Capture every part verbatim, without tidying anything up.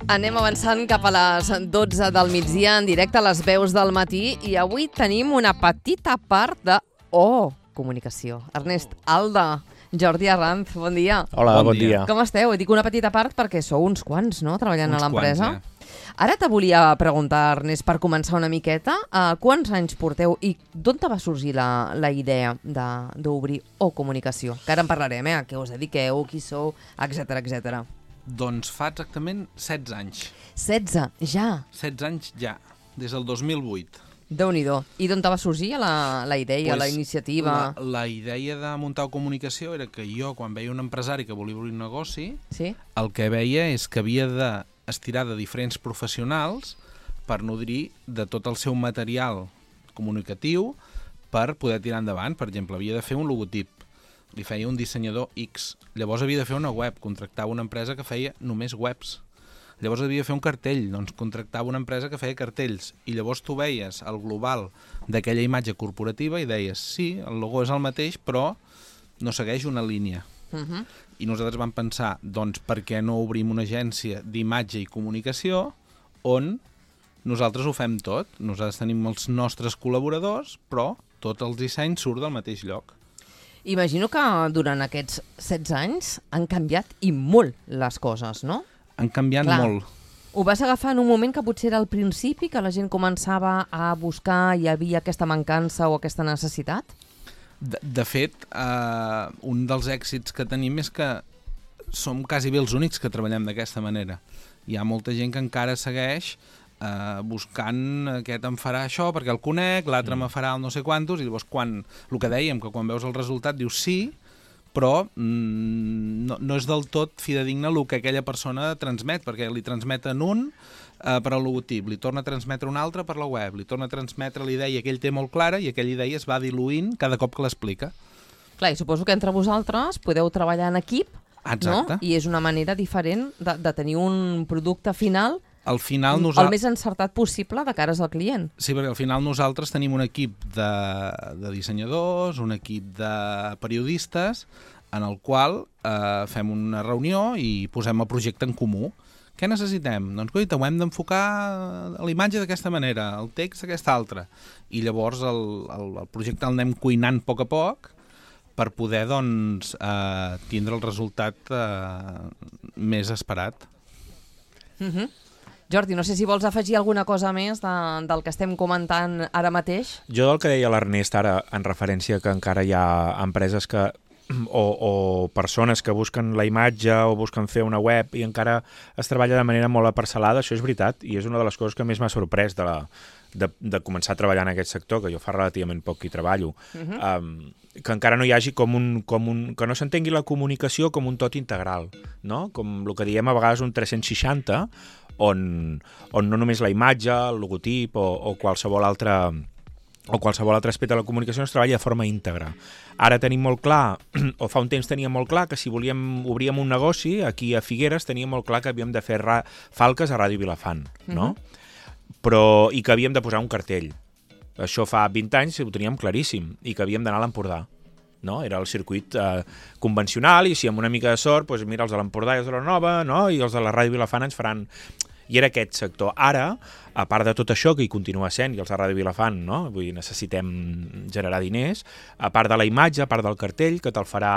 Anem avançant cap a les dotze del migdia en directe a les veus del matí i avui tenim una petita part de Oh, comunicació. Ernest Alda, Jordi Arranz, bon dia. Hola, bon, bon dia. dia. Com esteu? Dic una petita part perquè sou uns quants, no?, treballant uns a l'empresa. Quants, eh? Ara te volia preguntar, Ernest, per començar una miqueta, uh, quants anys porteu i d'on te va sorgir la, la idea d'obrir O Comunicació? Que ara en parlarem, eh? A què us dediqueu, qui sou, etcètera, etcètera. Doncs fa exactament setze anys. setze, ja? setze anys ja, des del dos mil vuit. Déu-n'hi-do. I d'on te va sorgir la, la idea, pues, la iniciativa? La, la idea de muntar O Comunicació era que jo, quan veia un empresari que volia obrir un negoci, sí? el que veia és que havia d'estirar de diferents professionals per nodrir de tot el seu material comunicatiu per poder tirar endavant. Per exemple, havia de fer un logotip, li feia un dissenyador X. Llavors havia de fer una web, contractava una empresa que feia només webs. Llavors havia de fer un cartell, doncs contractava una empresa que feia cartells. I llavors tu veies el global d'aquella imatge corporativa i deies, sí, el logo és el mateix, però no segueix una línia. Uh-huh. I nosaltres vam pensar, doncs, per què no obrim una agència d'imatge i comunicació on nosaltres ho fem tot? Nosaltres tenim els nostres col·laboradors, però tot el disseny surt del mateix lloc. Imagino que durant aquests setze anys han canviat i molt les coses, no? Han canviat Clar. molt. Ho vas agafar en un moment que potser era al principi, que la gent començava a buscar i hi havia aquesta mancança o aquesta necessitat? De, de fet, eh, un dels èxits que tenim és que som quasi bé els únics que treballem d'aquesta manera. Hi ha molta gent que encara segueix Uh, buscant aquest em farà això perquè el conec, l'altre mm. me farà el no sé quantos, i llavors quan, el que dèiem, que quan veus el resultat dius sí, però mm, no, no és del tot fidedigne el que aquella persona transmet, perquè li transmeten un uh, per al logotip, li torna a transmetre un altre per la web, li torna a transmetre la idea que ell té molt clara i aquella idea es va diluint cada cop que l'explica. Clar, i suposo que entre vosaltres podeu treballar en equip, exacte, no? I és una manera diferent de, de tenir un producte final al final nosaltres... el més encertat possible de cares al client. Sí, perquè al final nosaltres tenim un equip de, de dissenyadors, un equip de periodistes, en el qual eh, fem una reunió i posem el projecte en comú. Què necessitem? Doncs, guaita, ho hem d'enfocar l'imatge d'aquesta manera, el text d'aquesta altra. I llavors el, el, el projecte el anem cuinant a poc a poc per poder, doncs, eh, tindre el resultat eh, més esperat. Mhm. Uh-huh. Jordi, no sé si vols afegir alguna cosa més de, del que estem comentant ara mateix. Jo del que deia l'Ernest ara, en referència que encara hi ha empreses que o, o persones que busquen la imatge o busquen fer una web i encara es treballa de manera molt aparcel·lada, això és veritat, i és una de les coses que més m'ha sorprès de, la, de, de començar a treballar en aquest sector, que jo fa relativament poc que hi treballo, uh-huh. um, que encara no hi hagi com un, com un... que no s'entengui la comunicació com un tot integral, no? Com el que diem a vegades un tres-cents seixanta, on, on no només la imatge, el logotip o, o qualsevol altre o qualsevol altre aspecte de la comunicació es treballa de forma íntegra. Ara tenim molt clar, o fa un temps teníem molt clar, que si volíem obríem un negoci, aquí a Figueres teníem molt clar que havíem de fer ra- falques a Ràdio Vilafant, no? Uh-huh. Però, i que havíem de posar un cartell. Això fa vint anys ho teníem claríssim, i que havíem d'anar a l'Empordà. No? Era el circuit eh, convencional, i si amb una mica de sort, doncs mira, els de l'Empordà i els de la Nova, no? I els de la Ràdio Vilafant ens faran... I era aquest sector. Ara, a part de tot això, que hi continua sent, i els de Ràdio Vilafant, no? Vull dir, necessitem generar diners, a part de la imatge, a part del cartell, que te'l farà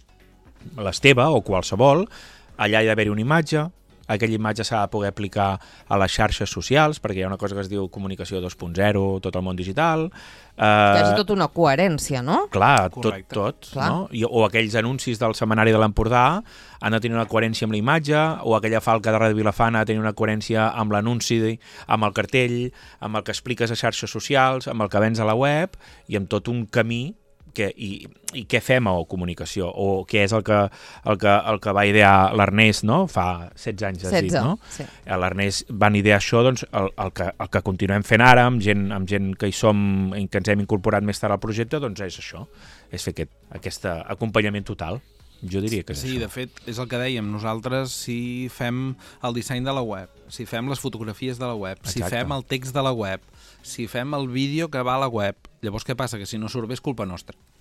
l'Esteve o qualsevol, allà hi ha d'haver una imatge, aquella imatge s'ha de poder aplicar a les xarxes socials, perquè hi ha una cosa que es diu comunicació dos punt zero, tot el món digital. Eh... Que hi hagi tota una coherència, no? Clar, tot, correcte. tot. Clar. No? I, o aquells anuncis del setmanari de l'Empordà han de tenir una coherència amb la imatge, o aquella falca de Ràdio Vilafant ha de tenir una coherència amb l'anunci, amb el cartell, amb el que expliques a xarxes socials, amb el que vens a la web, i amb tot un camí que, i, i què fem a comunicació, o què és el que, el que, el que va idear l'Ernest, no? Fa setze anys, has dit, no? Sí. L'Ernest van idear això, doncs el, el, que, el que continuem fent ara, amb gent, amb gent que hi som, que ens hem incorporat més tard al projecte, doncs és això, és fer aquest, aquest acompanyament total. Jo diria que és sí, això. de fet, és el que dèiem. Nosaltres, si fem el disseny de la web, si fem les fotografies de la web, Exacte. si fem el text de la web, si fem el vídeo que va a la web, llavors què passa? Que si no surt bé és culpa nostra.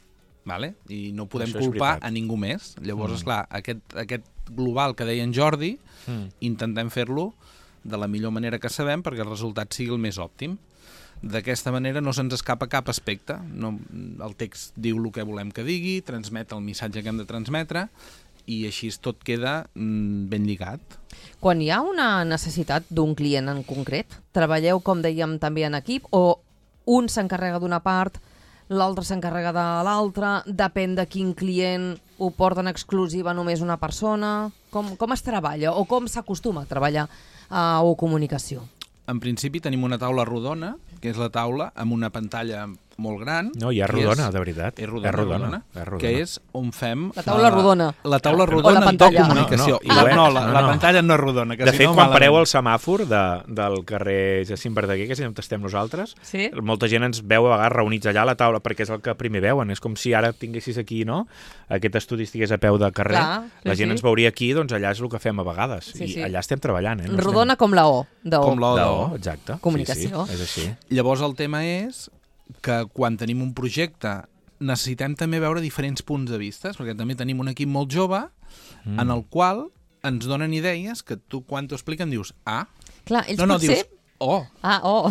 vale? I no podem Això és culpar veritat. a ningú més. Llavors, Mm. esclar, aquest, aquest global que deia en Jordi, Mm. intentem fer-lo de la millor manera que sabem perquè el resultat sigui el més òptim. D'aquesta manera no se'ns escapa cap aspecte. No, el text diu el que volem que digui, transmet el missatge que hem de transmetre i així tot queda mm, ben lligat. Quan hi ha una necessitat d'un client en concret, treballeu, com dèiem, també en equip, o un s'encarrega d'una part, l'altre s'encarrega de l'altra, depèn de quin client ho porta en exclusiva només una persona? Com, com es treballa o com s'acostuma a treballar a O Comunicació? En principi tenim una taula rodona, que és la taula amb una pantalla molt gran. No, ja és que rodona, de veritat. És rodona, És rodona, rodona, és rodona. que és on fem... La taula rodona. La taula O rodona la de pantalla. comunicació. No, no, la, i no, ho és, la, no, la no. pantalla no és rodona. Que De si fet, no, quan malament. pareu al semàfor de, del carrer Jacint Verdaguer, que és on estem nosaltres, Sí? molta gent ens veu a vegades reunits allà a la taula, perquè és el que primer veuen. És com si ara tinguessis aquí, no?, aquest estudi estigués a peu de carrer. Clar, sí, la gent sí. ens veuria aquí, doncs allà és el que fem a vegades. Sí, I sí. allà estem treballant, eh? No Rodona com la O. De O. Com la O estem... de de O. O, exacte. Comunicació. Sí, sí, és així. Llavors el tema és que quan tenim un projecte necessitem també veure diferents punts de vista, perquè també tenim un equip molt jove mm. en el qual ens donen idees que tu quan t'ho expliquen dius, ah, Clar, ells no, no, potser... dius, oh. Ah, oh.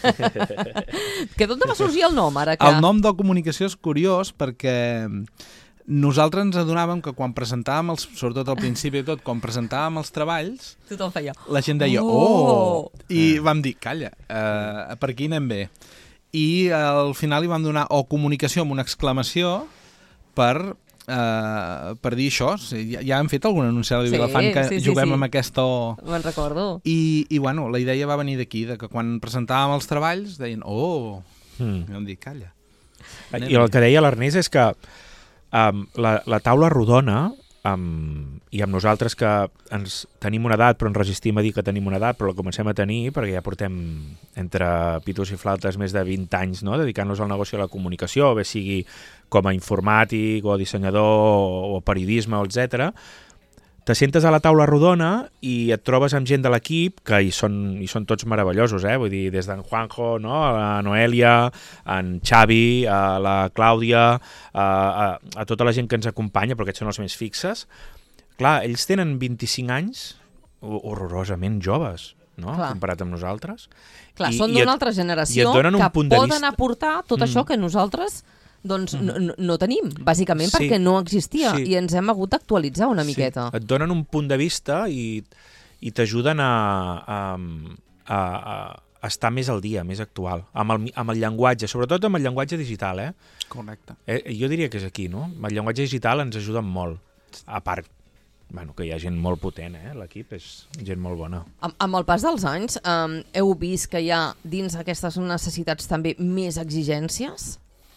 Que d'on va sorgir el nom, ara que... El nom de comunicació és curiós perquè nosaltres ens adonàvem que quan presentàvem, els, sobretot al principi de tot, quan presentàvem els treballs, Tothom feia... la gent deia, Oh! oh! I vam dir, calla, uh, per aquí anem bé. I uh, al final hi vam donar o comunicació amb una exclamació per... Uh, per dir això, sí, ja, ja hem fet algun anunci a la Sí, Vilafant que sí, sí, juguem sí. amb aquesta O. Me'n recordo. I, i bueno, la idea va venir d'aquí, de que quan presentàvem els treballs deien, oh, Mm. i vam dir, calla. I el que deia l'Ernest és que um, la, la taula rodona, um, i amb nosaltres que ens tenim una edat però ens resistim a dir que tenim una edat, però la comencem a tenir perquè ja portem entre pitos i flautes més de vint anys, no?, dedicant-nos al negoci de la comunicació, bé sigui com a informàtic o dissenyador o periodisme, etcètera. Te sentes a la taula rodona i et trobes amb gent de l'equip que hi són, hi són tots meravellosos, eh? Vull dir, des d'en Juanjo, no?, a la Noelia, en Xavi, a la Clàudia, a, a, a tota la gent que ens acompanya, però aquests són els més fixes. Clar, ells tenen vint-i-cinc anys, horrorosament joves, no?, Clar. comparat amb nosaltres. Clar, I- són i et- d'una altra i generació et donen un que punt de poden vista. aportar tot Mm. això que nosaltres doncs, no, no, no tenim, bàsicament Sí. perquè no existia Sí. i ens hem hagut d'actualitzar una miqueta. Sí, et donen un punt de vista i, i t'ajuden a, a, a, a estar més al dia, més actual, amb el, amb el llenguatge, sobretot amb el llenguatge digital. Eh? Correcte. Eh, jo diria que és aquí, no? El llenguatge digital ens ajuda molt, a part bueno, que hi ha gent molt potent, eh? L'equip és gent molt bona. Amb, amb el pas dels anys, um, heu vist que hi ha dins aquestes necessitats també més exigències?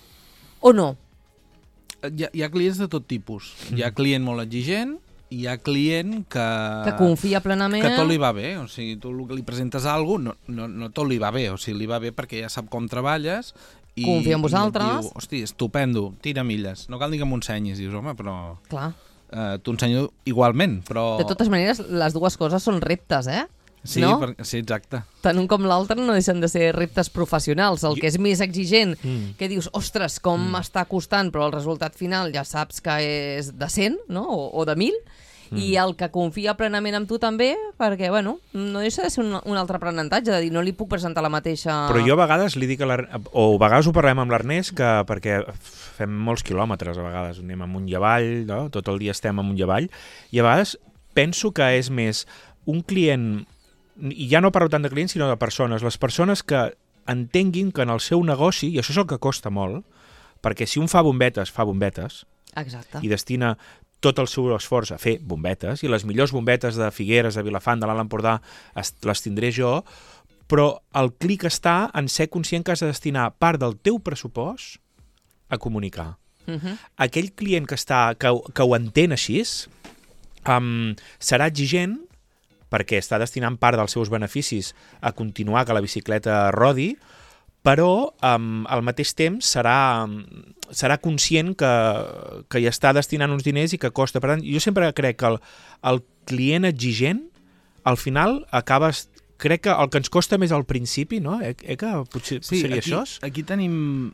O no? Hi ha, hi ha clients de tot tipus. Hi ha client molt exigent i hi ha client que... Que confia plenament? Que tot li va bé. O sigui, tu el que li presentes a algú no, no, no tot li va bé. O sigui, li va bé perquè ja sap com treballes i, Confia en i et vosaltres. diu, hosti, estupendo, tira milles. No cal ni que m'ho ensenyis. Dius, home, però... Clar. Uh, T'ho ensenyo igualment, però... De totes maneres, les dues coses són reptes, eh? Sí, no? per... sí, exacte. Tant un com l'altre no deixen de ser reptes professionals. El que és més exigent, Mm. que dius, ostres, com m'està costant, però el resultat final ja saps que és de cent, no? O, o de mil, mm. i el que confia plenament en tu també, perquè, bueno, no deixa de ser un, un altre aprenentatge, de dir, no li puc presentar la mateixa... Però jo a vegades li dic a l'Ernest, o a vegades ho parlem amb l'Ernest, que perquè fem molts quilòmetres a vegades, anem amunt i avall, no? Tot el dia estem amunt i avall, i a vegades penso que és més un client, i ja no parlo tant de clients sinó de persones, les persones que entenguin que en el seu negoci, i això és el que costa molt, perquè si un fa bombetes, fa bombetes, Exacte. i destina tot el seu esforç a fer bombetes, i les millors bombetes de Figueres, de Vilafant, de l'Alt Empordà, es- les tindré jo, però el clic està en ser conscient que has de destinar part del teu pressupost a comunicar. Uh -huh. Aquell client que, està, que, ho- que ho entén així um, serà exigent perquè està destinant part dels seus beneficis a continuar que la bicicleta rodi, però um, al mateix temps serà, um, serà conscient que, que hi està destinant uns diners i que costa. Per tant, jo sempre crec que el, el client exigent, al final, acabes... Crec que el que ens costa més al principi, no? Eh, eh que potser Sí, seria aquí, això? aquí tenim...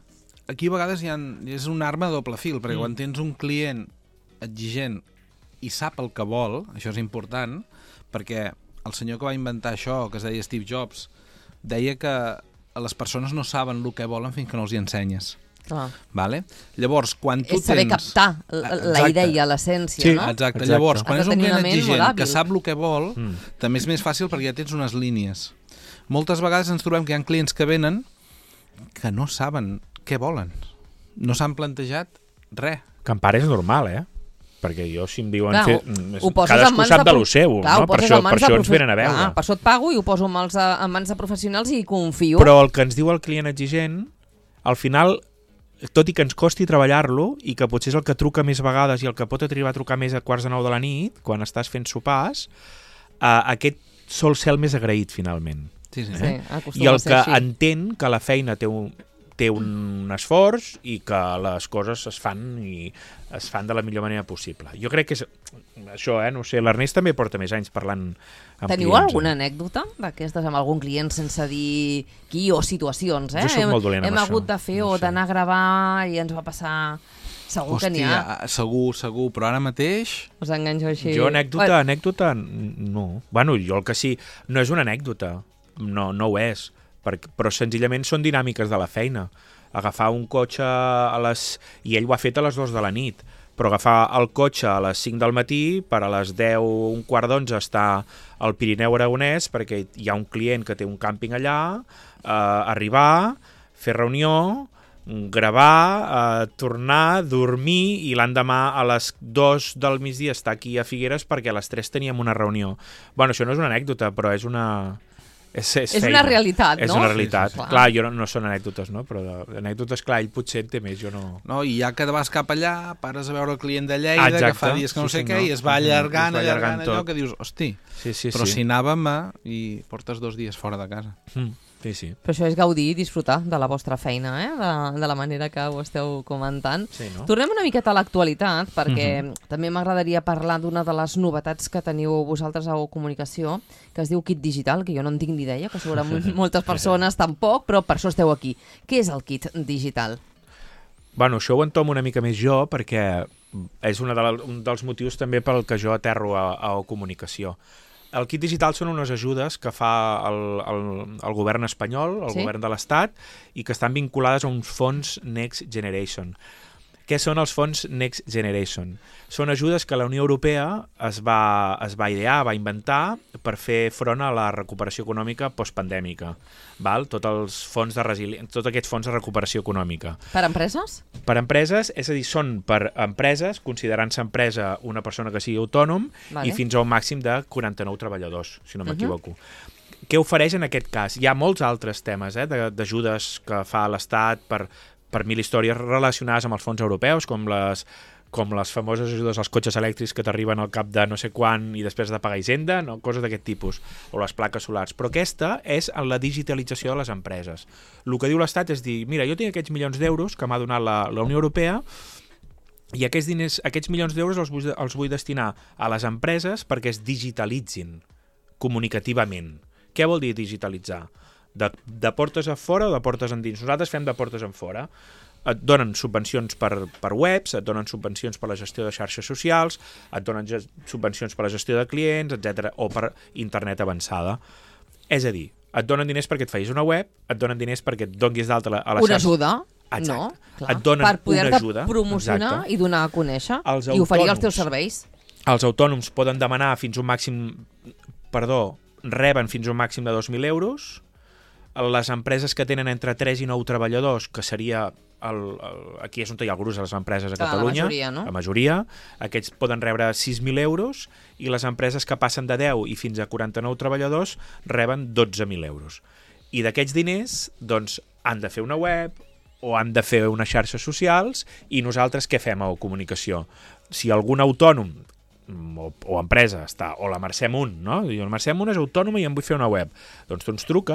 aquí a vegades hi ha, és una arma de doble fil, perquè Mm. quan tens un client exigent i sap el que vol, això és important, perquè el senyor que va inventar això, que es deia Steve Jobs, deia que les persones no saben el que volen fins que no els hi ensenyes. Clar. Vale? Llavors, quan tu És saber tens... captar la, la Exacte. idea, l'essència, Sí, no? Exacte. Exacte. Llavors, quan Has és de un tenir client una ment exigent molt que hàbil. sap el que vol, Mm. també és més fàcil perquè ja tens unes línies. Moltes vegades ens trobem que hi ha clients que venen que no saben què volen. No s'han plantejat res. Que en part és normal, eh? Perquè jo, si em diuen... Clar, fer... ho poses en cadascú mans sap de de pro- lo seu, Clar, ho no? Per poses això, en mans per de això ens profe- venen a veure. Clar, per això et pago i ho poso en mans de, en mans de professionals i confio. Però el que ens diu el client exigent, al final, tot i que ens costi treballar-lo, i que potser és el que truca més vegades i el que pot arribar a trucar més a quarts de nou de la nit, quan estàs fent sopars, eh, aquest sol ser el més agraït, finalment. Sí, sí. Sí, Eh? acostuma I el a ser que així. entén que la feina té un, té un esforç i que les coses es fan i es fan de la millor manera possible. Jo crec que és això, eh? No sé, l'Ernest també porta més anys parlant amb Teniu clients, alguna eh? anècdota d'aquestes amb algun client sense dir qui o situacions, eh? Jo soc hem, molt dolent amb Hem això. hagut de fer No o sé. d'anar a gravar i ens va passar... Segur que n'hi ha. Hòstia, segur, segur, però ara mateix... Us enganxo així. Jo anècdota, anècdota, no. Bueno, jo el que sí, no és una anècdota, no, no ho és, perquè, però senzillament són dinàmiques de la feina. Agafar un cotxe a les... I ell ho ha fet a les dues de la nit, però agafar el cotxe a les cinc del matí, per a les deu, un quart d'onze, està al Pirineu Aragonès, perquè hi ha un client que té un càmping allà, eh, arribar, fer reunió, gravar, eh, tornar, dormir i l'endemà a les dos del migdia estar aquí a Figueres perquè a les tres teníem una reunió. Bueno, això no és una anècdota, però és una... És, és, És feina. una realitat, no? És una realitat. Sí, sí, sí. Clar, jo no, no són anècdotes, no? Però de- anècdotes, clar, ell potser en té més, jo no... No, i ja que vas cap allà, pares a veure el client de Lleida, Exacte, que fa dies que no sí, sé què, senyor. i es va Mhm, allargant, es va allargant, allargant allò tot. que dius, hosti, Sí, sí, però sí. si anàvem a... i portes dos dies fora de casa. Mm, sí, sí. Però això és gaudir i disfrutar de la vostra feina, eh? de, de la manera que ho esteu comentant. Sí, no? Tornem una miqueta a l'actualitat, perquè Mhm. també m'agradaria parlar d'una de les novetats que teniu vosaltres a O Comunicació, que es diu Kit Digital, que jo no en tinc ni idea, que segurament moltes persones tampoc, però per això esteu aquí. Què és el Kit Digital? Bueno, això ho entomo una mica més jo perquè és una de la, un dels motius també pel que jo aterro a, a O Comunicació. El Kit Digital són unes ajudes que fa el, el, el govern espanyol, el Sí? govern de l'Estat, i que estan vinculades a uns fons Next Generation. Què són els fons Next Generation? Són ajudes que la Unió Europea es va, es va idear, va inventar per fer front a la recuperació econòmica postpandèmica. Val? Tot els fons de resili... Tots aquests fons de recuperació econòmica. Per empreses? Per empreses, és a dir, són per empreses, considerant-se empresa una persona que sigui autònom, Vale. i fins a un màxim de quaranta-nou treballadors, si no Mhm. m'equivoco. Què ofereix en aquest cas? Hi ha molts altres temes eh, de- d'ajudes que fa l'Estat per, per mil històries relacionades amb els fons europeus, com les, com les famoses ajudes als cotxes elèctrics que t'arriben al cap de no sé quan i després de pagar Hisenda, no? Coses d'aquest tipus, o les plaques solars. Però aquesta és en la digitalització de les empreses. El que diu l'Estat és dir, mira, jo tinc aquests milions d'euros que m'ha donat la, la Unió Europea i aquests, diners, aquests milions d'euros els, vull, els vull destinar a les empreses perquè es digitalitzin comunicativament. Què vol dir digitalitzar? De, de portes a fora o de portes endins? Nosaltres fem de portes en fora. Et donen subvencions per, per webs, et donen subvencions per la gestió de xarxes socials, et donen ge- subvencions per la gestió de clients, etcètera, o per internet avançada. És a dir, et donen diners perquè et facis una web, et donen diners perquè et donguis d'alta a la, a la Una xarxa. ajuda? Exacte. No, clar. Et donen per una poder-te ajuda, promocionar exacte. i donar a conèixer Els i oferir els autònoms. teus serveis. Els autònoms poden demanar fins a un màxim... Perdó, reben fins a un màxim de dos mil euros. Les empreses que tenen entre tres i nou treballadors, que seria... El, el, aquí és on hi ha el gruix de les empreses a Clar, la Catalunya. majoria, no? La majoria. Aquests poden rebre sis mil euros i les empreses que passen de deu i fins a quaranta-nou treballadors reben dotze mil euros. I d'aquests diners, doncs, han de fer una web o han de fer unes xarxes socials i nosaltres què fem a comunicació? Si algun autònom o, o empresa està, o la Mercè Munt, no? Diu, la Mercè Munt és autònoma i em vull fer una web. Doncs tu ens truques,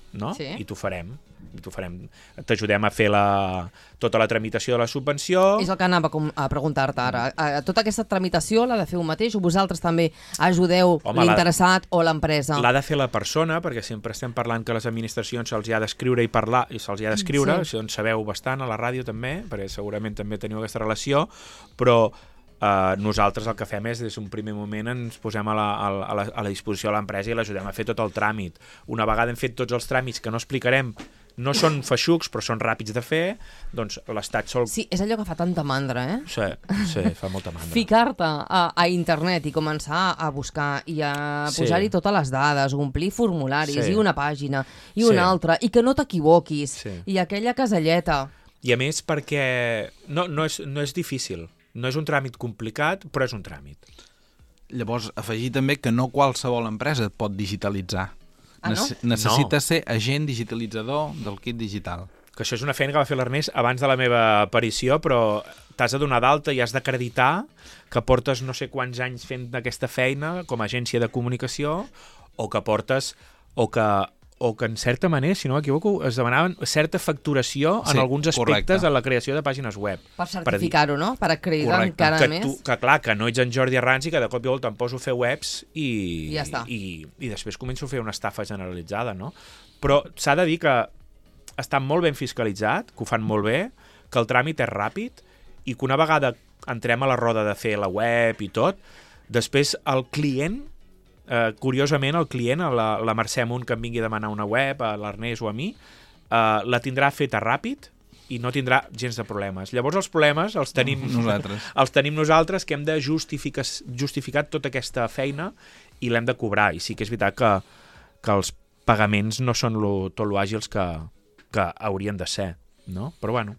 no? Sí. I t'ho farem. I t'ho farem. T'ajudem a fer la, tota la tramitació de la subvenció. És el que anava a preguntar-te ara. A, tota aquesta tramitació l'ha de fer un mateix o vosaltres també ajudeu l'interessat o l'empresa? L'ha de fer la persona, perquè sempre estem parlant que les administracions se'ls ha d'escriure i parlar, i se'ls ha d'escriure, sí. Això en sabeu bastant a la ràdio també, perquè segurament també teniu aquesta relació, però Uh, nosaltres el que fem és, des d'un primer moment, ens posem a la, a la, a la disposició de l'empresa i l'ajudem a fer tot el tràmit. Una vegada hem fet tots els tràmits que no explicarem, no són feixucs, però són ràpids de fer, doncs l'Estat sol... Sí, és allò que fa tanta mandra, eh? Sí, sí, fa molta mandra. Ficar-te a, a internet i començar a buscar i a Sí. posar-hi totes les dades, omplir formularis Sí. i una pàgina i Sí. una altra, i que no t'equivoquis, Sí. i aquella caselleta. I a més perquè no, no, és, no és difícil, no és un tràmit complicat, però és un tràmit. Llavors, afegir també que no qualsevol empresa et pot digitalitzar. Ah, no? Nece- Necessites No. ser agent digitalitzador del kit digital. Que això és una feina que va fer l'Ernest abans de la meva aparició, però t'has de donar d'alta i has d'acreditar que portes no sé quants anys fent aquesta feina com a agència de comunicació, o que portes, o que, o que en certa manera, si no m'equivoco, es demanaven certa facturació en Sí, alguns aspectes correcte. de la creació de pàgines web. Per certificar-ho, no? Per acreditar Correcte. encara que, més. tu, que clar, que no ets en Jordi Arranz i que de cop i volta em poso a fer webs i, I ja està. i, i després començo a fer una estafa generalitzada, no? Però s'ha de dir que està molt ben fiscalitzat, que ho fan molt bé, que el tràmit és ràpid i que una vegada entrem a la roda de fer la web i tot, després el client, eh, curiosament el client, a la, la Mercè Amunt que em vingui a demanar una web, a l'Ernest o a mi, eh, la tindrà feta ràpid i no tindrà gens de problemes. Llavors els problemes els tenim Nosaltres. els tenim nosaltres, que hem de justificar, justificar tota aquesta feina i l'hem de cobrar. I sí que és veritat que, que els pagaments no són lo, tot lo àgils que, que haurien de ser, no? Però bueno,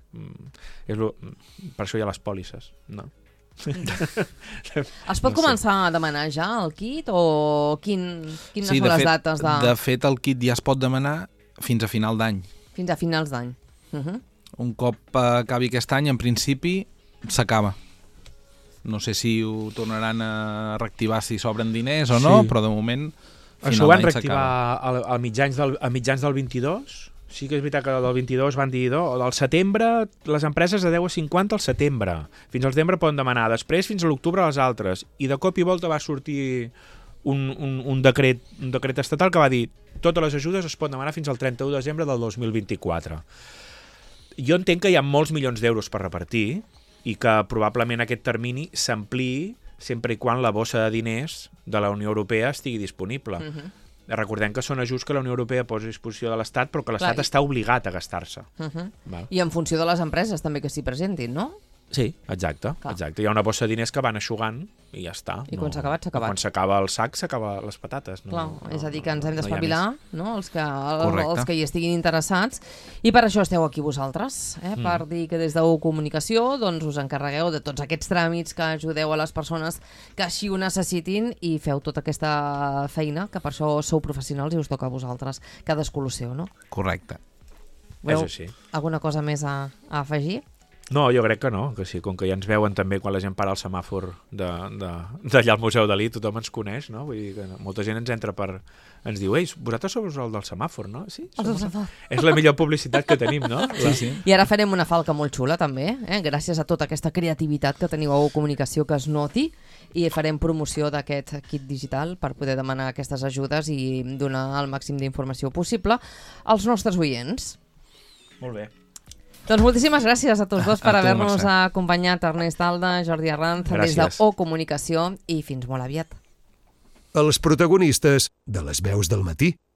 és lo, per això hi ha les pòlisses, no? Es pot No sé. començar a demanar ja el kit o quin, quines Sí, són de les fet, dates de... de fet, el kit ja es pot demanar fins a final d'any. fins a finals d'any? Uh -huh. Un cop eh, acabi aquest any, en principi, s'acaba. No sé si ho tornaran a reactivar si sobren diners o no, Sí. però de moment, Això final ho van d'any s'acaba. reactivar al, al mitjans del, a mitjans del vint-i-dos. Sí que és veritat que del vint-i-dos van dir no, del setembre, les empreses de deu a cinquanta al setembre. Fins al setembre poden demanar, després fins a l'octubre les altres. I de cop i volta va sortir un, un, un, decret, un decret estatal que va dir totes les ajudes es poden demanar fins al trenta-u de desembre del dos mil vint-i-quatre. Jo entenc que hi ha molts milions d'euros per repartir i que probablement aquest termini s'ampliï sempre i quan la bossa de diners de la Unió Europea estigui disponible. Uh -huh. Recordem que són ajuts que la Unió Europea posa a disposició de l'Estat, però que l'Estat Clar, i- està obligat a gastar-se. Uh -huh. Val? I en funció de les empreses també que s'hi presentin, no? Sí, exacte, Clar. exacte. Hi ha una bossa de diners que van eixugant i ja està. I quan s'ha acabat, s'ha acabat. Quan s'acaba el sac, s'acaba les patates. No, Clar, no, és a dir, que ens hem no hi ha d'espavilar, més. no? Els que, Correcte. els que hi estiguin interessats. I per això esteu aquí vosaltres, eh? Mm. Per dir que des de U Comunicació doncs, us encarregueu de tots aquests tràmits, que ajudeu a les persones que així ho necessitin i feu tota aquesta feina, que per això sou professionals i us toca a vosaltres. Cadascú el seu, no? Correcte. Veu És així. alguna cosa més a, a afegir? No, jo crec que no, que sí, com que ja ens veuen també quan la gent para al semàfor d'allà de, de, al Museu Dalí, tothom ens coneix, no? Vull dir que molta gent ens entra per... ens diu, ei, vosaltres sou el del semàfor, no? Sí, Els som del el- semàfor. És la millor publicitat que tenim, no? Sí, sí. I ara farem una falca molt xula també, eh? Gràcies a tota aquesta creativitat que teniu a U Comunicació que es noti, i farem promoció d'aquest kit digital per poder demanar aquestes ajudes i donar el màxim d'informació possible als nostres oients. Molt bé. Doncs moltíssimes gràcies a tots dos per A tu, haver-nos Mercè. acompanyat, Ernest Alda, Jordi Arranz, des de Gràcies. O Comunicació, i fins molt aviat. Els protagonistes de les veus del matí.